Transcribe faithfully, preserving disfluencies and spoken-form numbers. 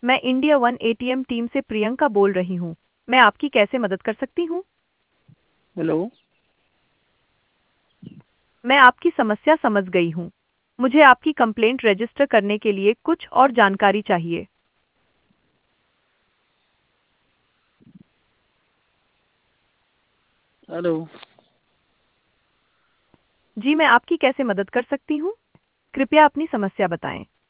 मैं India one ATM team से प्रियंका बोल रही हूँ। मैं आपकी कैसे मदद कर सकती हूँ? हेलो। मैं आपकी समस्या समझ गई हूँ। मुझे आपकी कंप्लेंट रजिस्टर करने के लिए कुछ और जानकारी चाहिए। हेलो। जी, मैं आपकी कैसे मदद कर सकती हूँ? कृपया अपनी समस्या बताएं।